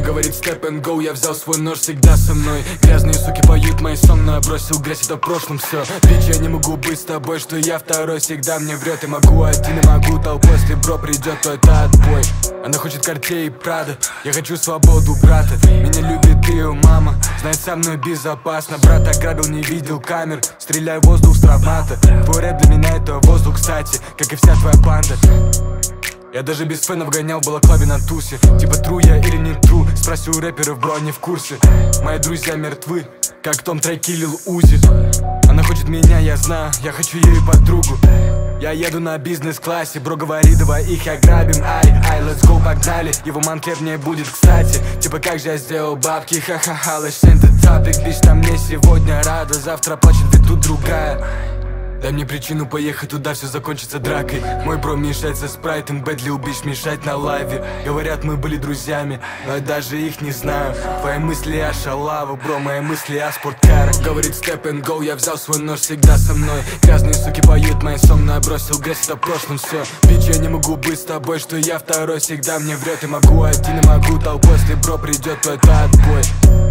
Говорит step and go, я взял свой нож всегда со мной. Грязные суки поют мои сон, но я бросил грязь, это в прошлом все. Бич, я не могу быть с тобой, что я второй всегда мне врет. И могу один, и могу толпой, если бро придет, то это отбой. Она хочет Cartier и Prada, я хочу свободу, брата. Меня любит ее мама, знает, со мной безопасно. Брат ограбил, не видел камер, стреляй в воздух с травмата. Твой рэп для меня это воздух, кстати, как и вся твоя банда. Я даже без фенов гонял в балаклаве на тусе. Типа тру я или не тру, спроси у рэперов, бро, они в курсе. Мои друзья мертвы, как в том треке Lil Uzi. Она хочет меня, я знаю, я хочу ее подругу. Я еду на бизнес-классе, бро, говори, давай их ограбим. Ай, let's go, погнали, его манклеп не будет, кстати. Типа как же я сделал бабки, ха-ха-ха, let's change the topic. Лишь там мне сегодня рада, завтра плачет, ведь тут другая. Дай мне причину поехать туда, все закончится дракой. Мой бро мешает со спрайтом, Бэдли убишь мешать на лайве. Говорят, мы были друзьями, но я даже их не знаю. Твои мысли о шалаву, бро, мои мысли о спорткарах. Говорит step and go, я взял свой нож всегда со мной. Грязные суки поют мои сон, но я бросил грязь, это в прошлом все. Бич, я не могу быть с тобой, что я второй всегда мне врет. И могу один, и могу толпой, если бро придет, то это отбой.